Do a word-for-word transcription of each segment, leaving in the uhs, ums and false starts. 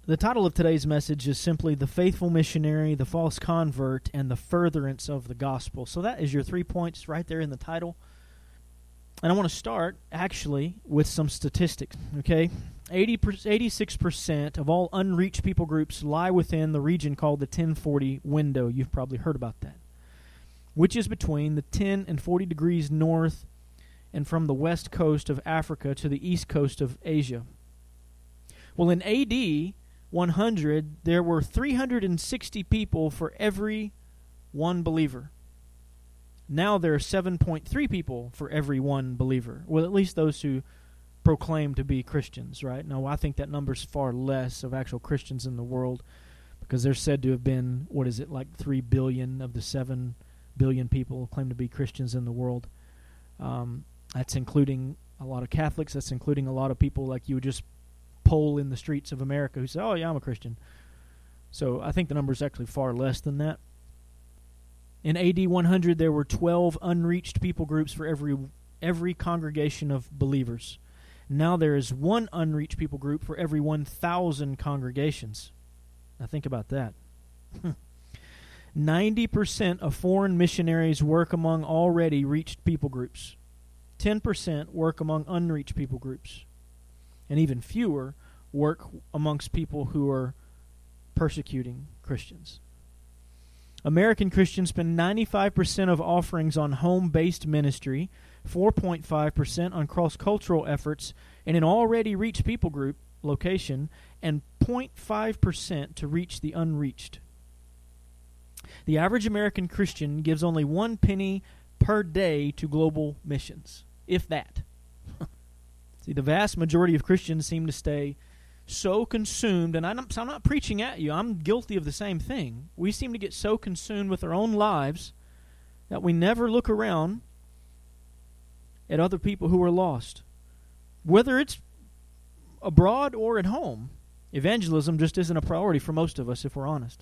The title of today's message is simply The Faithful Missionary, the False Convert, and the Furtherance of the Gospel. So that is your three points right there in the title. And I want to start, actually, with some statistics, okay? eighty, eighty-six percent of all unreached people groups lie within the region called the ten forty window. You've probably heard about that, which is between the ten and forty degrees north and from the west coast of Africa to the east coast of Asia. Well, in A D one hundred, there were three hundred sixty people for every one believer. Now there are seven point three people for every one believer. Well, at least those who proclaim to be Christians, right? Now, I think that number's far less of actual Christians in the world because they're said to have been, what is it, like three billion of the seven billion people who claim to be Christians in the world. Um, that's including a lot of Catholics. That's including a lot of people like you would just poll in the streets of America who say, oh, yeah, I'm a Christian. So I think the number's actually far less than that. In A D one hundred, there were twelve unreached people groups for every every congregation of believers. Now there is one unreached people group for every one thousand congregations. Now think about that. ninety percent of foreign missionaries work among already reached people groups. ten percent work among unreached people groups. And even fewer work amongst people who are persecuting Christians. American Christians spend ninety-five percent of offerings on home-based ministry, four point five percent on cross-cultural efforts in an already reached people group location, and zero point five percent to reach the unreached. The average American Christian gives only one penny per day to global missions, if that. See, the vast majority of Christians seem to stay so consumed, and I'm, so I'm not preaching at you. I'm guilty of the same thing. We seem to get so consumed with our own lives that we never look around at other people who are lost. Whether it's abroad or at home, evangelism just isn't a priority for most of us, if we're honest.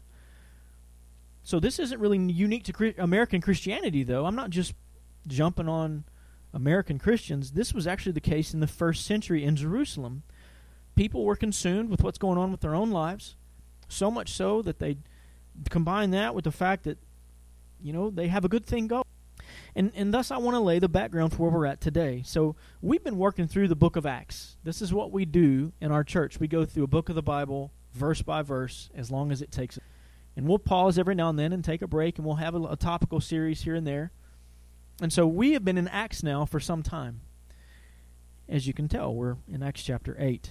So this isn't really unique to American Christianity, though. I'm not just jumping on American Christians. This was actually the case in the first century in Jerusalem. People were consumed with what's going on with their own lives, so much so that they combine that with the fact that, you know, they have a good thing going. And and thus I want to lay the background for where we're at today. So we've been working through the book of Acts. This is what we do in our church. We go through a book of the Bible, verse by verse, as long as it takes. And we'll pause every now and then and take a break, and we'll have a, a topical series here and there. And so we have been in Acts now for some time. As you can tell, we're in Acts chapter eight.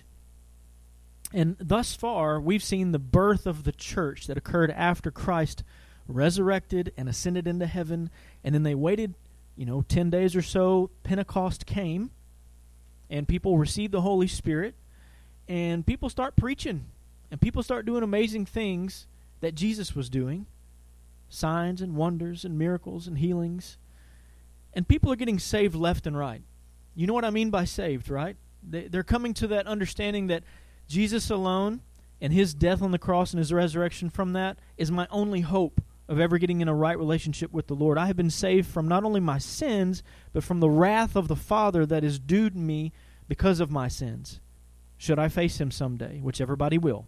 And thus far, we've seen the birth of the church that occurred after Christ resurrected and ascended into heaven. And then they waited, you know, ten days or so. Pentecost came, and people received the Holy Spirit. And people start preaching, and people start doing amazing things that Jesus was doing. Signs and wonders and miracles and healings. And people are getting saved left and right. You know what I mean by saved, right? They, they're coming to that understanding that Jesus alone and his death on the cross and his resurrection from that is my only hope of ever getting in a right relationship with the Lord. I have been saved from not only my sins, but from the wrath of the Father that is due to me because of my sins, should I face him someday, which everybody will.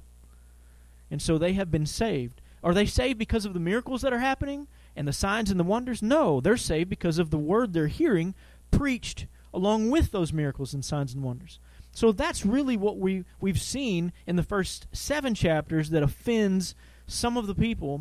And so they have been saved. Are they saved because of the miracles that are happening and the signs and the wonders? No, they're saved because of the word they're hearing preached along with those miracles and signs and wonders. So that's really what we, we've seen in the first seven chapters that offends some of the people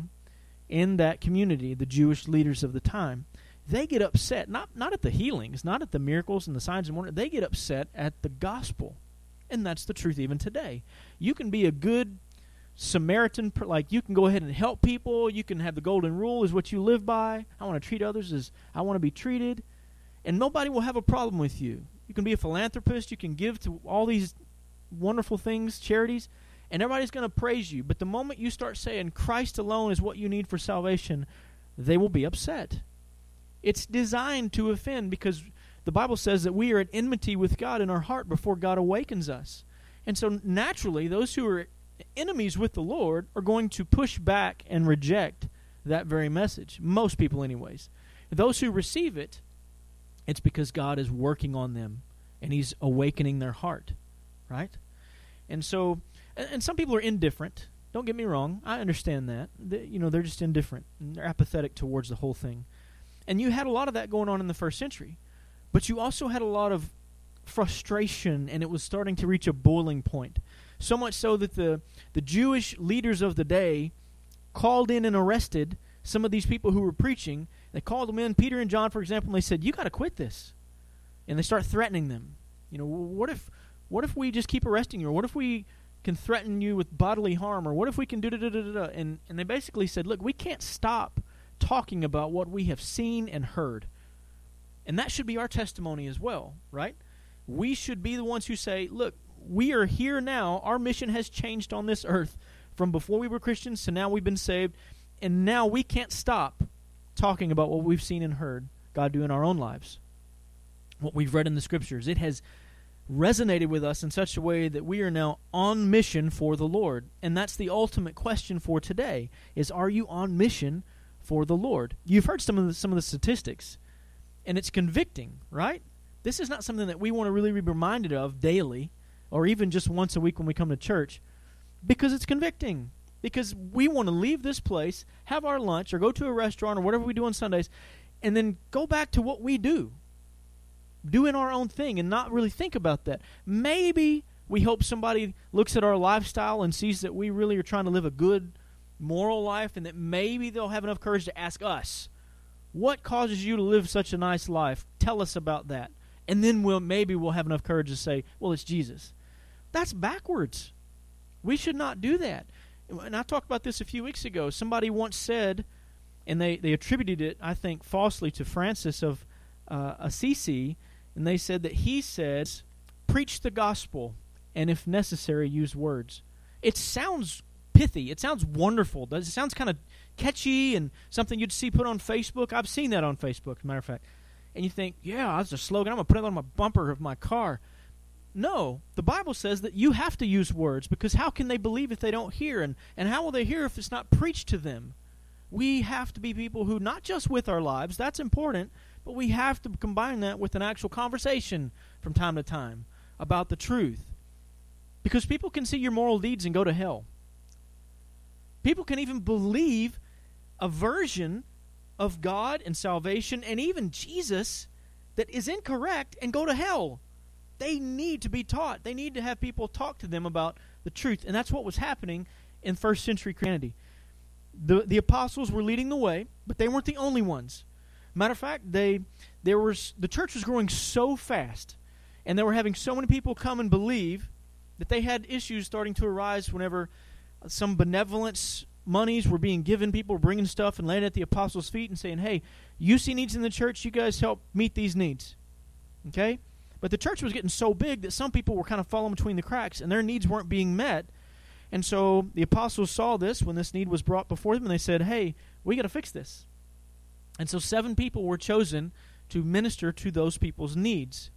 in that community, the Jewish leaders of the time. They get upset, not, not at the healings, not at the miracles and the signs and wonders. They get upset at the gospel. And that's the truth even today. You can be a good Samaritan, like you can go ahead and help people. You can have the golden rule is what you live by. I want to treat others as I want to be treated. And nobody will have a problem with you. You can be a philanthropist. You can give to all these wonderful things, charities, and everybody's going to praise you. But the moment you start saying Christ alone is what you need for salvation, they will be upset. It's designed to offend because the Bible says that we are at enmity with God in our heart before God awakens us. And so naturally, those who are enemies with the Lord are going to push back and reject that very message. Most people anyways. Those who receive it, it's because God is working on them and he's awakening their heart, right? And so And, and some people are indifferent. Don't get me wrong. I understand that. They, you know, they're just indifferent. And they're apathetic towards the whole thing. And you had a lot of that going on in the first century. But you also had a lot of frustration, and it was starting to reach a boiling point. So much so that the, the Jewish leaders of the day called in and arrested some of these people who were preaching. They called them in, Peter and John, for example, and they said, you got to quit this. And they start threatening them. You know, what if what if we just keep arresting you? Or what if we can threaten you with bodily harm? Or what if we can do da da da da? And and they basically said, look, we can't stop talking about what we have seen and heard. And that should be our testimony as well, right? We should be the ones who say, look, we are here now. Our mission has changed on this earth from before we were Christians to now we've been saved. And now we can't stop talking about what we've seen and heard God do in our own lives. What we've read in the Scriptures. It has resonated with us in such a way that we are now on mission for the Lord. And that's the ultimate question for today, is are you on mission for the Lord? You've heard some of the, some of the statistics, and it's convicting, right? This is not something that we want to really be reminded of daily or even just once a week when we come to church, because it's convicting. Because we want to leave this place, have our lunch, or go to a restaurant or whatever we do on Sundays, and then go back to what we do. Doing our own thing and not really think about that. Maybe we hope somebody looks at our lifestyle and sees that we really are trying to live a good moral life, and that maybe they'll have enough courage to ask us, what causes you to live such a nice life? Tell us about that. And then we'll maybe we'll have enough courage to say, well, it's Jesus. That's backwards. We should not do that. And I talked about this a few weeks ago. Somebody once said, and they, they attributed it, I think, falsely to Francis of uh, Assisi, and they said that he says, preach the gospel, and if necessary, use words. It sounds pithy. It sounds wonderful. It sounds kind of catchy and something you'd see put on Facebook. I've seen that on Facebook, as a matter of fact. And you think, yeah, that's a slogan. I'm going to put it on my bumper of my car. No, the Bible says that you have to use words, because how can they believe if they don't hear? And, and how will they hear if it's not preached to them? We have to be people who, not just with our lives, that's important, but we have to combine that with an actual conversation from time to time about the truth. Because people can see your moral deeds and go to hell. People can even believe a version of God and salvation and even Jesus that is incorrect and go to hell. They need to be taught. They need to have people talk to them about the truth. And that's what was happening in first century Christianity. The, the apostles were leading the way, but they weren't the only ones. Matter of fact, they there was the church was growing so fast, and they were having so many people come and believe that they had issues starting to arise whenever some benevolence monies were being given. People were bringing stuff and laying it at the apostles' feet and saying, hey, you see needs in the church, you guys help meet these needs. Okay? But the church was getting so big that some people were kind of falling between the cracks, and their needs weren't being met. And so the apostles saw this when this need was brought before them, and they said, hey, we got to fix this. And so seven people were chosen to minister to those people's needs.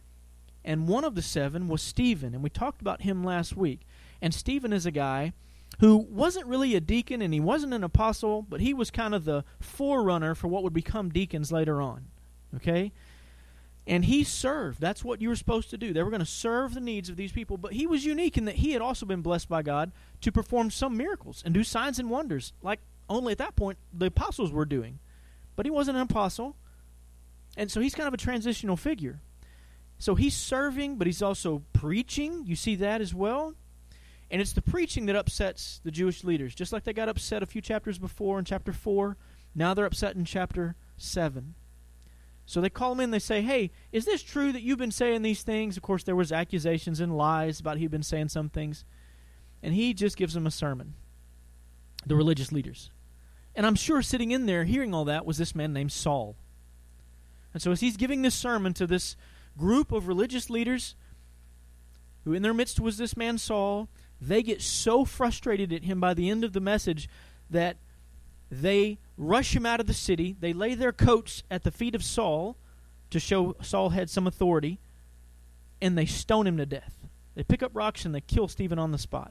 And one of the seven was Stephen, and we talked about him last week. And Stephen is a guy who wasn't really a deacon, and he wasn't an apostle, but he was kind of the forerunner for what would become deacons later on. Okay? And he served. That's what you were supposed to do. They were going to serve the needs of these people. But he was unique in that he had also been blessed by God to perform some miracles and do signs and wonders, like only at that point the apostles were doing. But he wasn't an apostle. And so he's kind of a transitional figure. So he's serving, but he's also preaching. You see that as well. And it's the preaching that upsets the Jewish leaders. Just like they got upset a few chapters before in chapter four, now they're upset in chapter seven. So they call him in, they say, hey, is this true that you've been saying these things? Of course, there was accusations and lies about he'd been saying some things. And he just gives them a sermon, the religious leaders. And I'm sure sitting in there hearing all that was this man named Saul. And so as he's giving this sermon to this group of religious leaders, who in their midst was this man Saul, they get so frustrated at him by the end of the message that they rush him out of the city. They lay their coats at the feet of Saul to show Saul had some authority, and they stone him to death. They pick up rocks and they kill Stephen on the spot.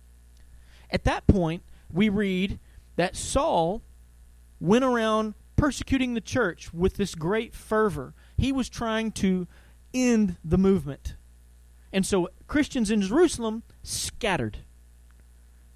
At that point, we read that Saul went around persecuting the church with this great fervor. He was trying to end the movement. And so Christians in Jerusalem scattered.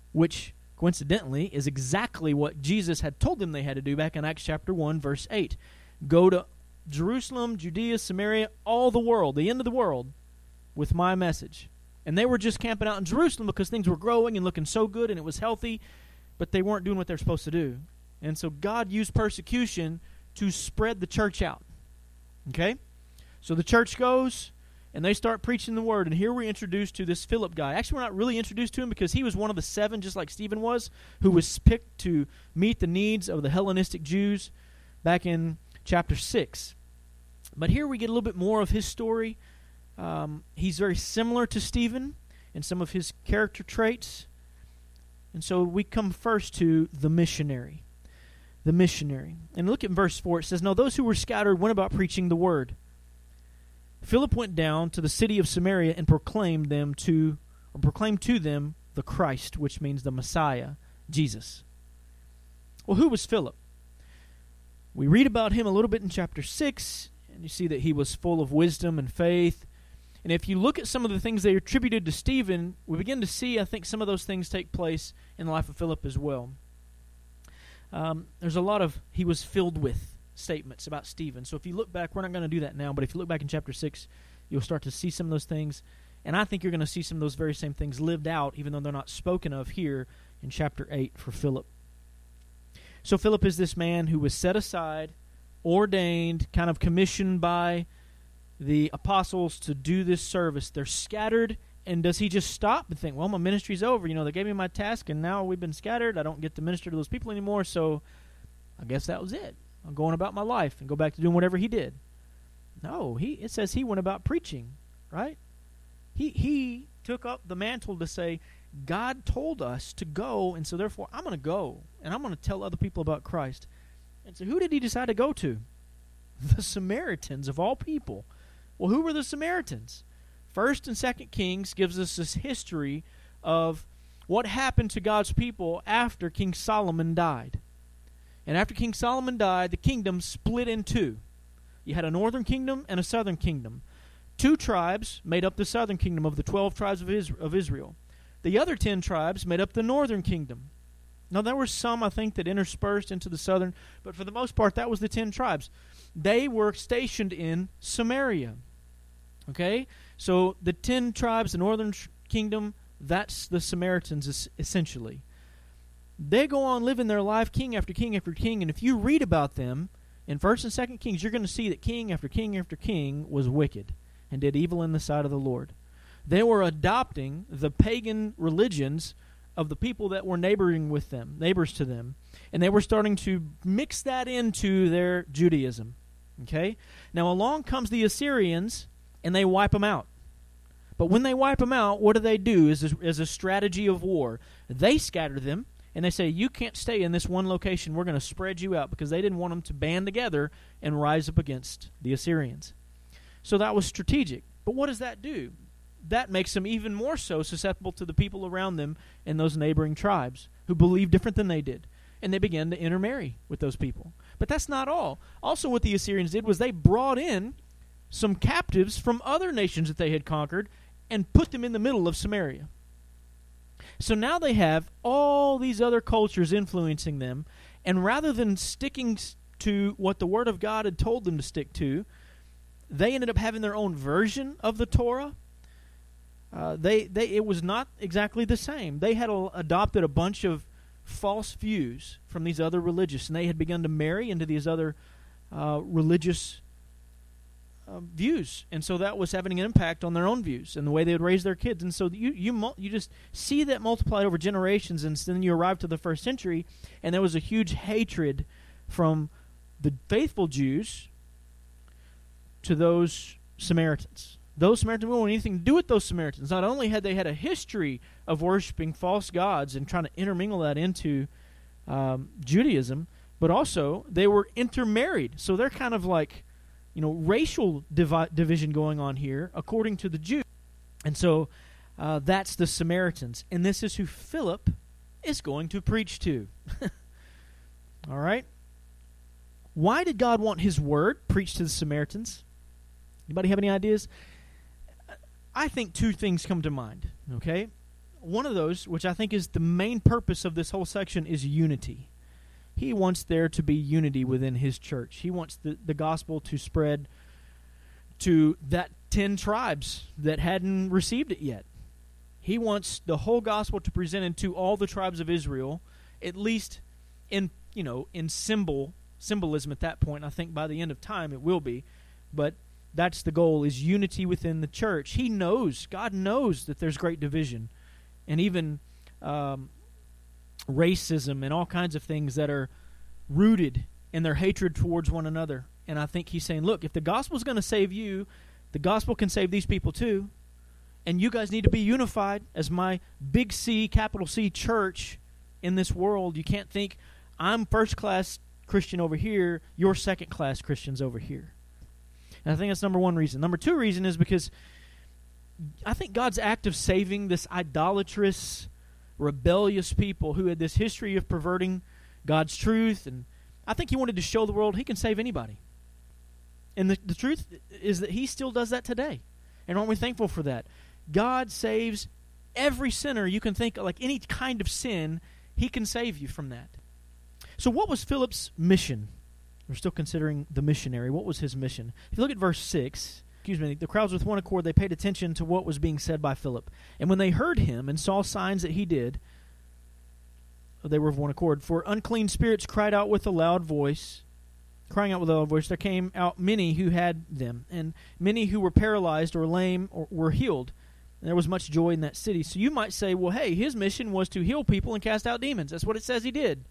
which coincidentally is exactly what Jesus had told them they had to do back in Acts chapter one, verse eight. Go to Jerusalem, Judea, Samaria, all the world, the end of the world, with my message. And they were just camping out in Jerusalem because things were growing and looking so good and it was healthy, but they weren't doing what they're supposed to do. And so God used persecution to spread the church out. Okay? So the church goes, and they start preaching the word. And here we're introduced to this Philip guy. Actually, we're not really introduced to him because he was one of the seven, just like Stephen was, who was picked to meet the needs of the Hellenistic Jews back in chapter six. But here we get a little bit more of his story. Um, he's very similar to Stephen in some of his character traits. And so we come first to the missionary. The missionary. And look at verse four. It says, "Now those who were scattered went about preaching the word. Philip went down to the city of Samaria and proclaimed them to, or proclaimed to them the Christ," which means the Messiah, Jesus. Well, who was Philip? We read about him a little bit in chapter six, and you see that he was full of wisdom and faith. And if you look at some of the things they attributed to Stephen, we begin to see, I think, some of those things take place in the life of Philip as well. Um, there's a lot of he was filled with statements about Stephen. So if you look back, we're not going to do that now, but if you look back in chapter six, you'll start to see some of those things. And I think you're going to see some of those very same things lived out, even though they're not spoken of here in chapter eight for Philip. So Philip is this man who was set aside, ordained, kind of commissioned by the apostles to do this service. They're scattered, and does he just stop and think, well, my ministry's over. You know, they gave me my task, and now we've been scattered. I don't get to minister to those people anymore, so I guess that was it. I'm going about my life and go back to doing whatever he did. No, he it says he went about preaching, right? He he took up the mantle to say, God told us to go, and so therefore I'm going to go, and I'm going to tell other people about Christ. And so who did he decide to go to? The Samaritans, of all people. Well, who were the Samaritans? First and Second Kings gives us this history of what happened to God's people after King Solomon died. And after King Solomon died, the kingdom split in two. You had a northern kingdom and a southern kingdom. Two tribes made up the southern kingdom of the twelve tribes of Israel. The other ten tribes made up the northern kingdom. Now, there were some, I think, that interspersed into the southern, but for the most part, that was the ten tribes. They were stationed in Samaria. Okay? So the ten tribes, the northern kingdom, that's the Samaritans essentially. They go on living their life, king after king after king, and if you read about them in First and Second Kings, you're going to see that king after king after king was wicked and did evil in the sight of the Lord. They were adopting the pagan religions of the people that were neighboring with them, neighbors to them, and they were starting to mix that into their Judaism. Okay? Now along comes the Assyrians, and they wipe them out. But when they wipe them out, what do they do as a, as a strategy of war? They scatter them, and they say, you can't stay in this one location. We're going to spread you out, because they didn't want them to band together and rise up against the Assyrians. So that was strategic. But what does that do? That makes them even more so susceptible to the people around them in those neighboring tribes who believed different than they did. And they began to intermarry with those people. But that's not all. Also what the Assyrians did was they brought in some captives from other nations that they had conquered and put them in the middle of Samaria. So now they have all these other cultures influencing them, and rather than sticking to what the Word of God had told them to stick to, they ended up having their own version of the Torah. Uh, they, they, it was not exactly the same. They had a, adopted a bunch of false views from these other religious, and they had begun to marry into these other uh, religious uh, views, and so that was having an impact on their own views and the way they would raise their kids. And so you you you just see that multiplied over generations, and then you arrive to the first century, and there was a huge hatred from the faithful Jews to those Samaritans. Those Samaritans didn't want anything to do with those Samaritans. Not only had they had a history of worshiping false gods and trying to intermingle that into um, Judaism, but also they were intermarried. So they're kind of like, you know, racial divi- division going on here, according to the Jews. And so uh, that's the Samaritans. And this is who Philip is going to preach to. All right? Why did God want His word preached to the Samaritans? Anybody have any ideas? I think two things come to mind, okay? one of those, which I think is the main purpose of this whole section, is unity. He wants there to be unity within his church. He wants the, the gospel to spread to that ten tribes that hadn't received it yet. He wants the whole gospel to present it to all the tribes of Israel, at least in, you know, in symbol symbolism at that point. I think by the end of time it will be. But that's the goal, is unity within the church. He knows, God knows that there's great division and even um, racism and all kinds of things that are rooted in their hatred towards one another. And I think he's saying, look, if the gospel's going to save you, the gospel can save these people too. And you guys need to be unified as my big C, capital C church in this world. You can't think, I'm first-class Christian over here, you're second-class Christians over here. And I think that's number one reason. Number two reason is because I think God's act of saving this idolatrous, rebellious people who had this history of perverting God's truth, and I think he wanted to show the world he can save anybody. And the, the truth is that he still does that today. And aren't we thankful for that? God saves every sinner you can think of, like any kind of sin, he can save you from that. So what was Philip's mission? We're still considering the missionary. What was his mission? If you look at verse six, excuse me, the crowds with one accord, they paid attention to what was being said by Philip. And when they heard him and saw signs that he did, they were of one accord. For unclean spirits cried out with a loud voice, crying out with a loud voice, there came out many who had them, and many who were paralyzed or lame or were healed. And there was much joy in that city. So you might say, well, hey, his mission was to heal people and cast out demons. That's what it says he did.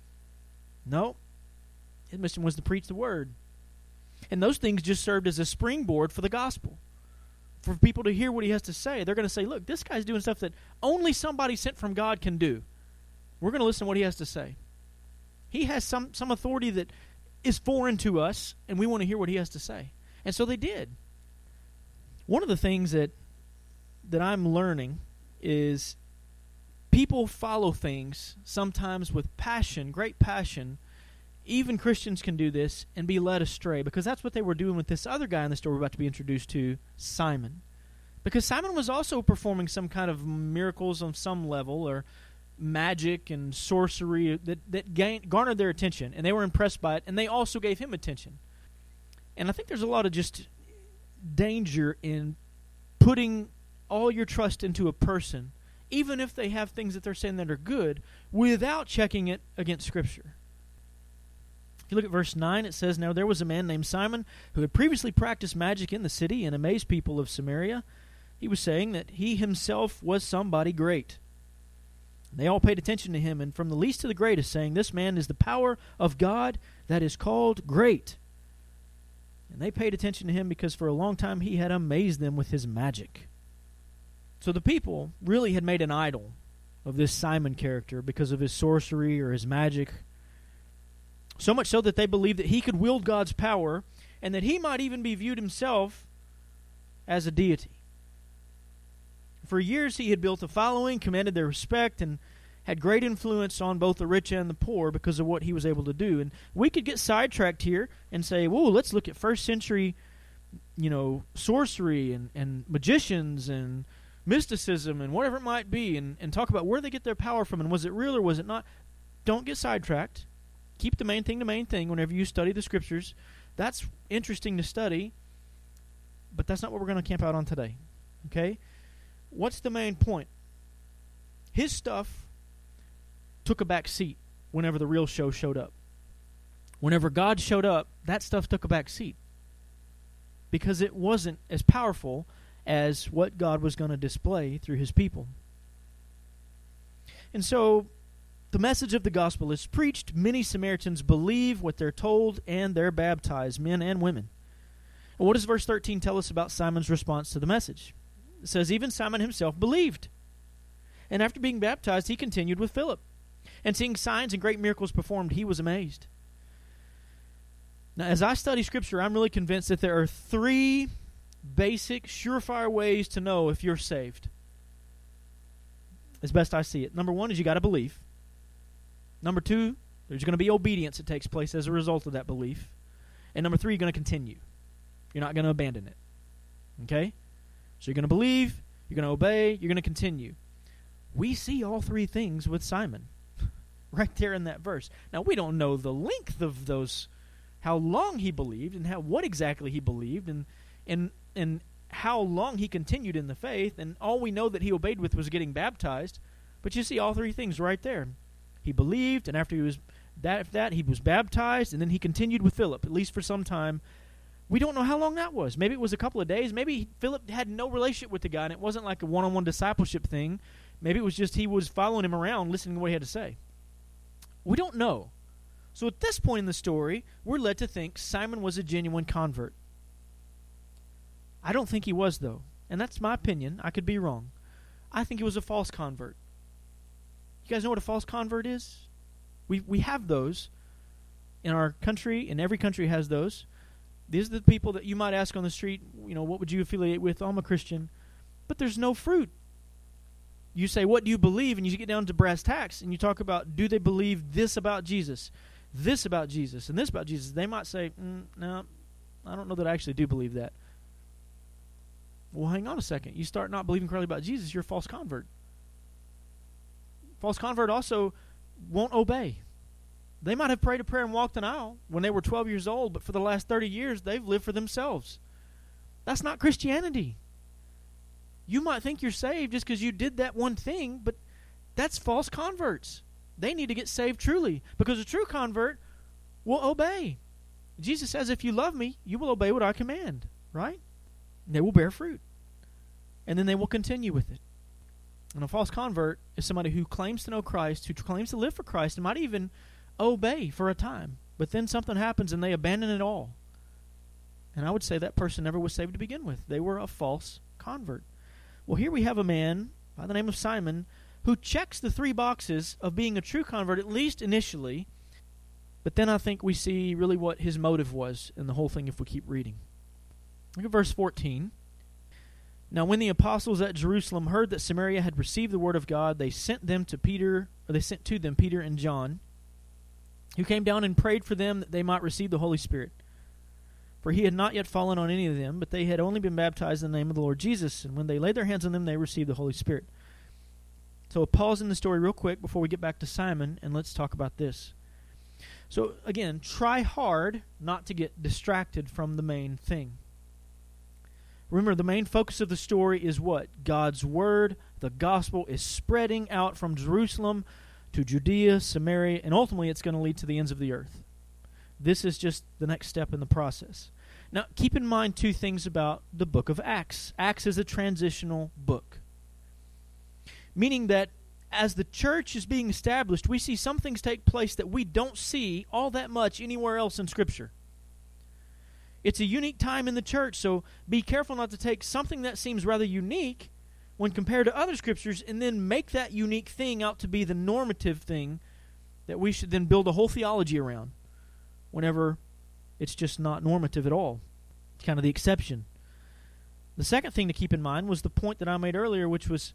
No. His mission was to preach the word. And those things just served as a springboard for the gospel. For people to hear what he has to say. They're going to say, look, this guy's doing stuff that only somebody sent from God can do. We're going to listen to what he has to say. He has some, some authority that is foreign to us, and we want to hear what he has to say. And so they did. One of the things that that I'm learning is people follow things sometimes with passion, great passion. Even Christians can do this and be led astray, because that's what they were doing with this other guy in the story we're about to be introduced to, Simon. Because Simon was also performing some kind of miracles on some level, or magic and sorcery that, that gained, garnered their attention, and they were impressed by it, and they also gave him attention. And I think there's a lot of just danger in putting all your trust into a person, even if they have things that they're saying that are good, without checking it against Scripture. If you look at verse nine, it says, now there was a man named Simon who had previously practiced magic in the city and amazed people of Samaria. He was saying that he himself was somebody great. They all paid attention to him, and from the least to the greatest, saying, this man is the power of God that is called great. And they paid attention to him because for a long time he had amazed them with his magic. So the people really had made an idol of this Simon character because of his sorcery or his magic. So much so that they believed that he could wield God's power, and that he might even be viewed himself as a deity. For years he had built a following, commanded their respect, and had great influence on both the rich and the poor because of what he was able to do. And we could get sidetracked here and say, whoa, let's look at first century, you know, sorcery and, and magicians and mysticism and whatever it might be, and, and talk about where they get their power from, and was it real or was it not. Don't get sidetracked. Keep the main thing the main thing whenever you study the Scriptures. That's interesting to study, but that's not what we're going to camp out on today. Okay? What's the main point? His stuff took a back seat whenever the real show showed up. Whenever God showed up, that stuff took a back seat, because it wasn't as powerful as what God was going to display through his people. And so the message of the gospel is preached. Many Samaritans believe what they're told, and they're baptized, men and women. And what does verse thirteen tell us about Simon's response to the message? It says, even Simon himself believed. And after being baptized, he continued with Philip. And seeing signs and great miracles performed, he was amazed. Now, as I study Scripture, I'm really convinced that there are three basic, surefire ways to know if you're saved, as best I see it. Number one is you got to believe. Number two, there's going to be obedience that takes place as a result of that belief. And number three, you're going to continue. You're not going to abandon it. Okay? So you're going to believe, you're going to obey, you're going to continue. We see all three things with Simon right there in that verse. Now, we don't know the length of those, how long he believed and how what exactly he believed and and and how long he continued in the faith, and all we know that he obeyed with was getting baptized. But you see all three things right there. He believed, and after he was that, after that he was baptized, and then he continued with Philip, at least for some time. We don't know how long that was. Maybe it was a couple of days. Maybe Philip had no relationship with the guy, and it wasn't like a one-on-one discipleship thing. Maybe it was just he was following him around, listening to what he had to say. We don't know. So at this point in the story, we're led to think Simon was a genuine convert. I don't think he was, though. And that's my opinion. I could be wrong. I think he was a false convert. You guys know what a false convert is? We we have those in our country, and every country has those. These are the people that you might ask on the street, you know, what would you affiliate with? Oh, I'm a Christian. But there's no fruit. You say, what do you believe? And you get down to brass tacks, and you talk about, do they believe this about Jesus, this about Jesus, and this about Jesus? They might say, mm, no, I don't know that I actually do believe that. Well, hang on a second. You start not believing correctly about Jesus, you're a false convert. False convert also won't obey. They might have prayed a prayer and walked an aisle when they were twelve years old, but for the last thirty years, they've lived for themselves. That's not Christianity. You might think you're saved just because you did that one thing, but that's false converts. They need to get saved truly, because a true convert will obey. Jesus says, if you love me, you will obey what I command, right? They will bear fruit. And then they will continue with it. And a false convert is somebody who claims to know Christ, who claims to live for Christ, and might even obey for a time. But then something happens and they abandon it all. And I would say that person never was saved to begin with. They were a false convert. Well, here we have a man by the name of Simon who checks the three boxes of being a true convert, at least initially. But then I think we see really what his motive was in the whole thing if we keep reading. Look at verse fourteen. Now when the apostles at Jerusalem heard that Samaria had received the word of God, they sent them to Peter, or they sent to them Peter and John, who came down and prayed for them that they might receive the Holy Spirit. For he had not yet fallen on any of them, but they had only been baptized in the name of the Lord Jesus, and when they laid their hands on them, they received the Holy Spirit. So a pause in the story real quick before we get back to Simon, and let's talk about this. So again, try hard not to get distracted from the main thing. Remember, the main focus of the story is what? God's Word, the gospel, is spreading out from Jerusalem to Judea, Samaria, and ultimately it's going to lead to the ends of the earth. This is just the next step in the process. Now, keep in mind two things about the book of Acts. Acts is a transitional book, meaning that as the church is being established, we see some things take place that we don't see all that much anywhere else in Scripture. It's a unique time in the church, so be careful not to take something that seems rather unique when compared to other Scriptures and then make that unique thing out to be the normative thing that we should then build a whole theology around whenever it's just not normative at all. It's kind of the exception. The second thing to keep in mind was the point that I made earlier, which was,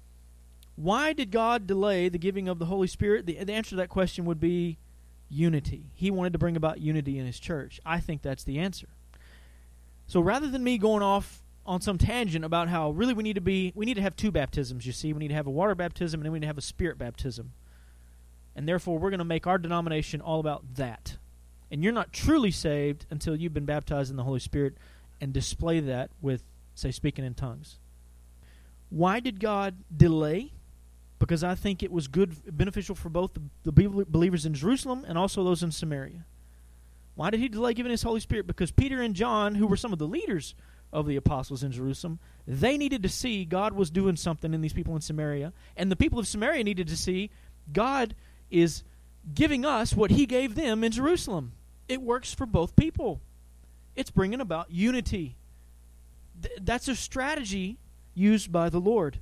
why did God delay the giving of the Holy Spirit? The, the answer to that question would be unity. He wanted to bring about unity in His church. I think that's the answer. So rather than me going off on some tangent about how really we need to be, we need to have two baptisms, you see. We need to have a water baptism and then we need to have a spirit baptism. And therefore we're going to make our denomination all about that. And you're not truly saved until you've been baptized in the Holy Spirit and display that with, say, speaking in tongues. Why did God delay? Because I think it was good, beneficial for both the, the believers in Jerusalem and also those in Samaria. Why did He delay giving His Holy Spirit? Because Peter and John, who were some of the leaders of the apostles in Jerusalem, they needed to see God was doing something in these people in Samaria. And the people of Samaria needed to see God is giving us what He gave them in Jerusalem. It works for both people. It's bringing about unity. Th- that's a strategy used by the Lord.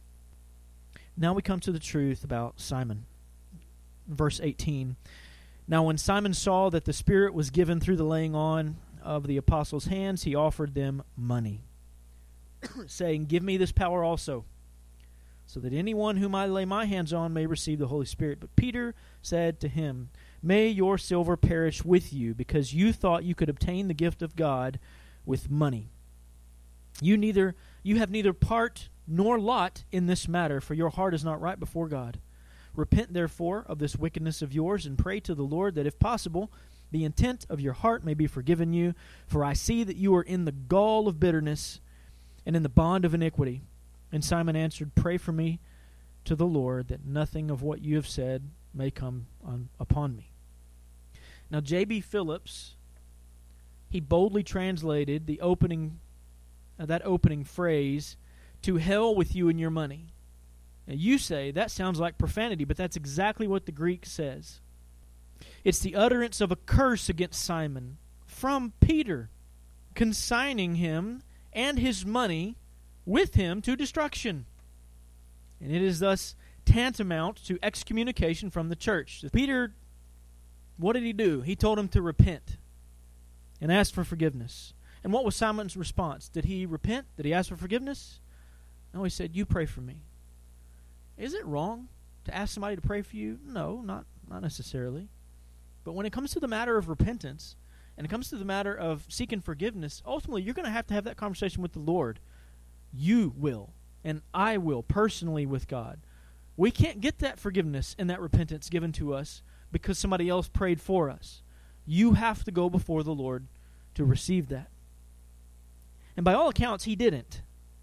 Now we come to the truth about Simon. Verse eighteen. Now when Simon saw that the Spirit was given through the laying on of the apostles' hands, he offered them money, saying, "Give me this power also, so that anyone whom I lay my hands on may receive the Holy Spirit." But Peter said to him, "May your silver perish with you, because you thought you could obtain the gift of God with money. You neither you have neither part nor Lot in this matter, for your heart is not right before God. Repent, therefore, of this wickedness of yours, and pray to the Lord that, if possible, the intent of your heart may be forgiven you. For I see that you are in the gall of bitterness and in the bond of iniquity. And Simon answered, Pray for me to the Lord, that nothing of what you have said may come on, upon me. Now, J B. Phillips, he boldly translated the opening, uh, that opening phrase, to hell with you and your money. Now, you say, that sounds like profanity, but that's exactly what the Greek says. It's the utterance of a curse against Simon from Peter, consigning him and his money with him to destruction. And it is thus tantamount to excommunication from the church. Peter, what did he do? He told him to repent and ask for forgiveness. And what was Simon's response? Did he repent? Did he ask for forgiveness? No, he said, you pray for me. Is it wrong to ask somebody to pray for you? No, not, not necessarily. But when it comes to the matter of repentance, and it comes to the matter of seeking forgiveness, ultimately you're going to have to have that conversation with the Lord. You will, and I will, personally with God. We can't get that forgiveness and that repentance given to us because somebody else prayed for us. You have to go before the Lord to receive that. And by all accounts, he didn't.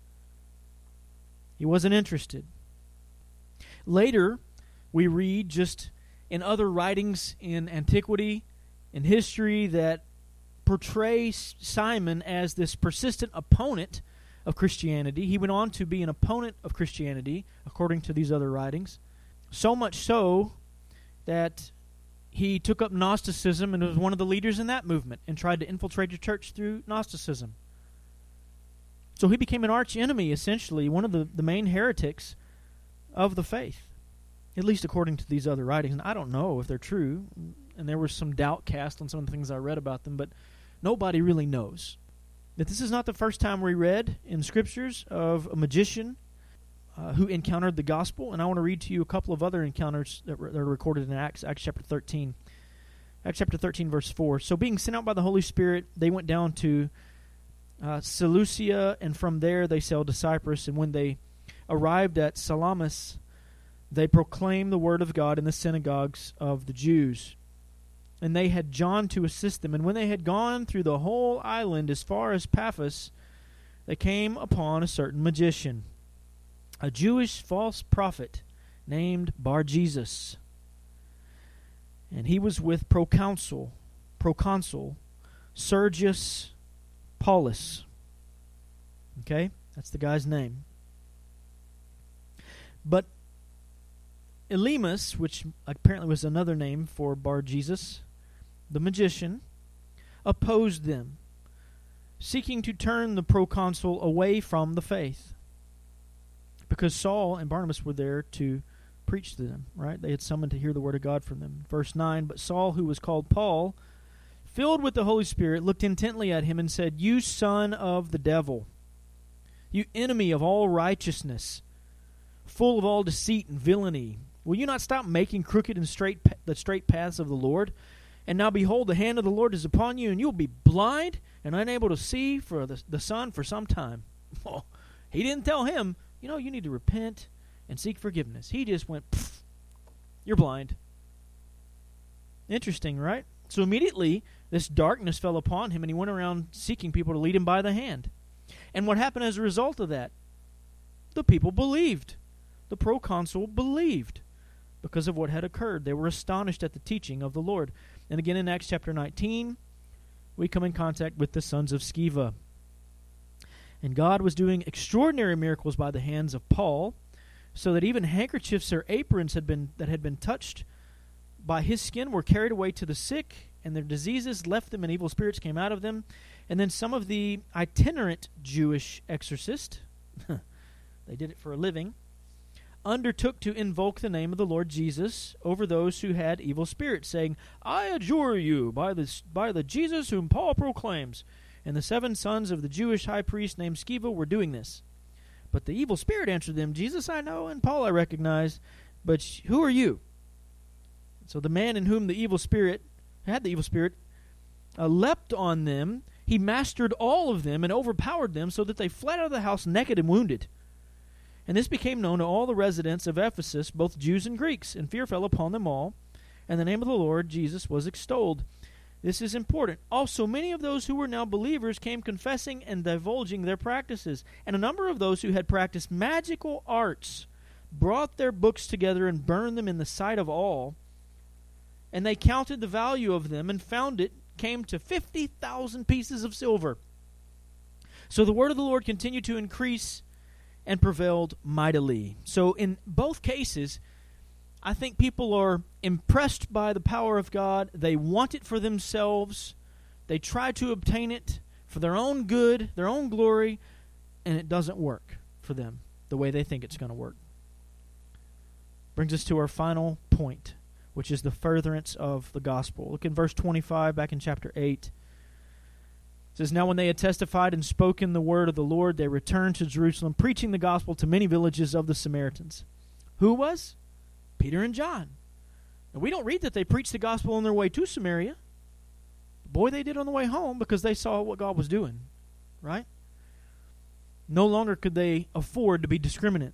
He wasn't interested. Later, we read just in other writings in antiquity, in history, that portray Simon as this persistent opponent of Christianity. He went on to be an opponent of Christianity, according to these other writings. So much so that he took up Gnosticism and was one of the leaders in that movement and tried to infiltrate the church through Gnosticism. So he became an arch enemy, essentially, one of the, the main heretics of the faith, at least according to these other writings. And I don't know if they're true, and there was some doubt cast on some of the things I read about them, but nobody really knows. That this is not the first time we read in Scriptures of a magician uh, who encountered the gospel, and I want to read to you a couple of other encounters that, re- that are recorded in Acts, Acts chapter thirteen. Acts chapter thirteen, verse four. So being sent out by the Holy Spirit, they went down to uh, Seleucia, and from there they sailed to Cyprus, and when they arrived at Salamis, they proclaimed the word of God in the synagogues of the Jews. And they had John to assist them. And when they had gone through the whole island as far as Paphos, they came upon a certain magician, a Jewish false prophet named Bar-Jesus. And he was with proconsul, proconsul Sergius Paulus. Okay, that's the guy's name. But Elymas, which apparently was another name for Bar-Jesus, the magician, opposed them, seeking to turn the proconsul away from the faith. Because Saul and Barnabas were there to preach to them, right? They had summoned to hear the word of God from them. Verse nine, but Saul, who was called Paul, filled with the Holy Spirit, looked intently at him and said, You son of the devil, you enemy of all righteousness, full of all deceit and villainy, will you not stop making crooked and straight the straight paths of the Lord? And now behold, the hand of the Lord is upon you, and you will be blind and unable to see for the, the sun for some time. Well, he didn't tell him, you know, you need to repent and seek forgiveness. He just went, you're blind. Interesting, right? So immediately, this darkness fell upon him, and he went around seeking people to lead him by the hand. And what happened as a result of that? The people believed. The proconsul believed because of what had occurred. They were astonished at the teaching of the Lord. And again in Acts chapter nineteen, we come in contact with the sons of Sceva. And God was doing extraordinary miracles by the hands of Paul, so that even handkerchiefs or aprons had been that had been touched by his skin were carried away to the sick, and their diseases left them, and evil spirits came out of them. And then some of the itinerant Jewish exorcists, they did it for a living, undertook to invoke the name of the Lord Jesus over those who had evil spirits, saying, I adjure you by the, by the Jesus whom Paul proclaims. And the seven sons of the Jewish high priest named Sceva were doing this. But the evil spirit answered them, Jesus I know, and Paul I recognize, but who are you? So the man in whom the evil spirit, had the evil spirit, uh, leapt on them. He mastered all of them and overpowered them so that they fled out of the house naked and wounded. And this became known to all the residents of Ephesus, both Jews and Greeks, and fear fell upon them all, and the name of the Lord Jesus was extolled. This is important. Also, many of those who were now believers came confessing and divulging their practices. And a number of those who had practiced magical arts brought their books together and burned them in the sight of all. And they counted the value of them and found it came to fifty thousand pieces of silver. So the word of the Lord continued to increase and prevailed mightily. So in both cases, I think people are impressed by the power of God. They want it for themselves. They try to obtain it for their own good, their own glory, and it doesn't work for them the way they think it's going to work. Brings us to our final point, which is the furtherance of the gospel. Look in verse twenty-five, back in chapter eight. It says, Now when they had testified and spoken the word of the Lord, they returned to Jerusalem, preaching the gospel to many villages of the Samaritans. Who was? Peter and John. Now, we don't read that they preached the gospel on their way to Samaria. Boy, they did on the way home because they saw what God was doing, right? No longer could they afford to be discriminate.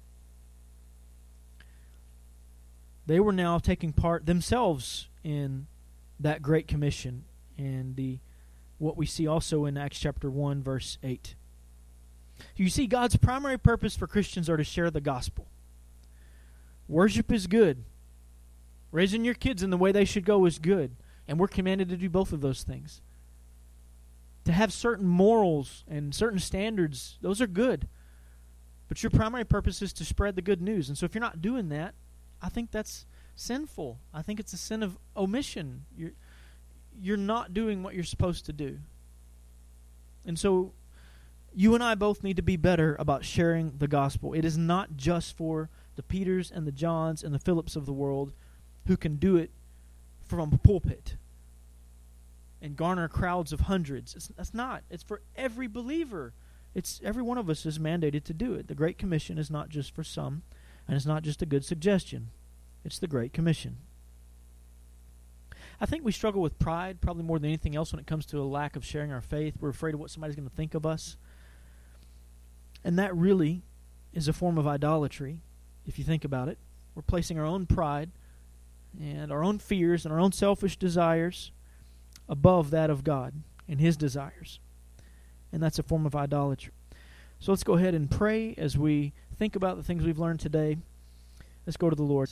They were now taking part themselves in that great commission and the what we see also in Acts chapter one, verse eight. You see, God's primary purpose for Christians are to share the gospel. Worship is good. Raising your kids in the way they should go is good. And we're commanded to do both of those things. To have certain morals and certain standards, those are good. But your primary purpose is to spread the good news. And so if you're not doing that, I think that's sinful. I think it's a sin of omission. You're, you're not doing what you're supposed to do. And so you and I both need to be better about sharing the gospel. It is not just for the Peters and the Johns and the Phillips of the world who can do it from a pulpit and garner crowds of hundreds. It's, that's not. It's for every believer. It's every one of us is mandated to do it. The Great Commission is not just for some, and it's not just a good suggestion. It's the Great Commission. I think we struggle with pride probably more than anything else when it comes to a lack of sharing our faith. We're afraid of what somebody's going to think of us. And that really is a form of idolatry, if you think about it. We're placing our own pride and our own fears and our own selfish desires above that of God and His desires. And that's a form of idolatry. So let's go ahead and pray as we think about the things we've learned today. Let's go to the Lord.